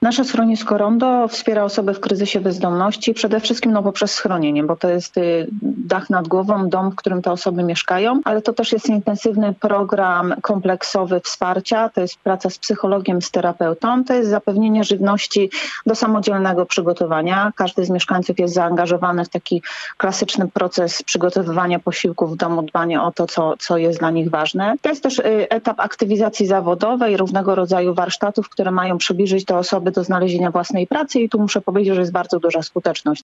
Nasze schronisko Rondo wspiera osoby w kryzysie bezdomności przede wszystkim poprzez schronienie, bo to jest dach nad głową, dom, w którym te osoby mieszkają, ale to też jest intensywny program kompleksowy wsparcia, to jest praca z psychologiem, z terapeutą, to jest zapewnienie żywności do samodzielnego przygotowania. Każdy z mieszkańców jest zaangażowany w taki klasyczny proces przygotowywania posiłków w domu, dbania o to, co jest dla nich ważne. To jest też etap aktywizacji zawodowej, różnego rodzaju warsztatów, które mają przybliżyć te osoby do znalezienia własnej pracy i tu muszę powiedzieć, że jest bardzo duża skuteczność.